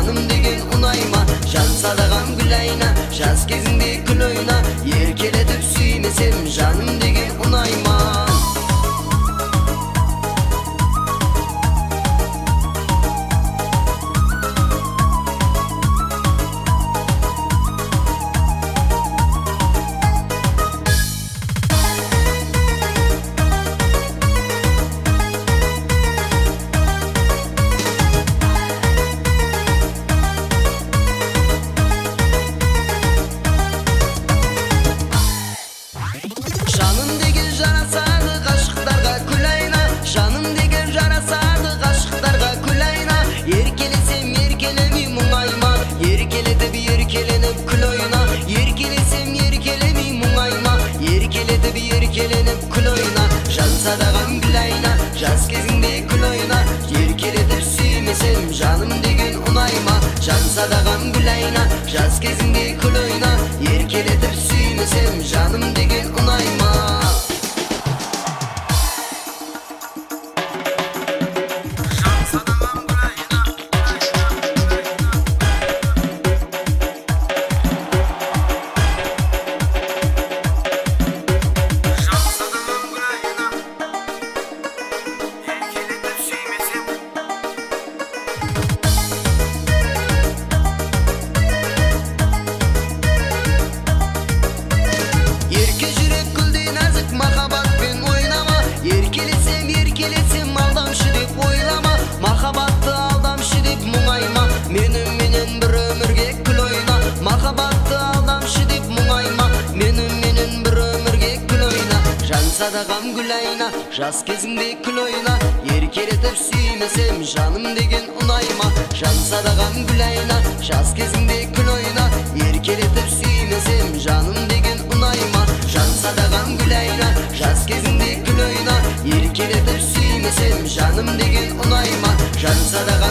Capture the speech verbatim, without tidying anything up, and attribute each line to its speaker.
Speaker 1: жаным деген унайма. Жан садаган гүл айна, жаз кезинде күл ойна. Еркелетип сүймесем, жаным деген унайма. Жаным деген жарасады гашыктарга күл айна, жаным деген жарасады гашыктарга күл айна. Еркелесем еркелеми мұңайма, еркелетип еркеленип күл ойна. Еркелесем еркелеми мұңайма, еркелетип еркеленип күл ойна. Жан садаган гүл айна, жаз кезинде күл ойна. Еркелетип сүймесем, жаным деген унайма. Жан садаган гүл айна, жаз кезинде күл ойна. Еркелетип сүймесем, жаным деген унайма. Ерке жүрек гүлдей назик махаббатпен ойнама. Еркелесем еркелесем алдамшы деп ойлама. Махаббатты алдамшы деп мұңайма. Менің менен бір өмірге күл ойна. Махаббатты алдамшы деп мұңайма. Менің менен бір өмірге күл ойна. Жан садаган гүл айна, жаз кезинде күл ойна. Еркелетип сүймесем, жаным деген унайма. Жан садаган гүл айна, жаз кезинде күл ойна. Еркелетип сүймесем, жаным деген унайма. Жан садаган гүл айна, жаз кезинде күл ойна. Еркелетип сүймесем, жаным деген унайма. Жан садаган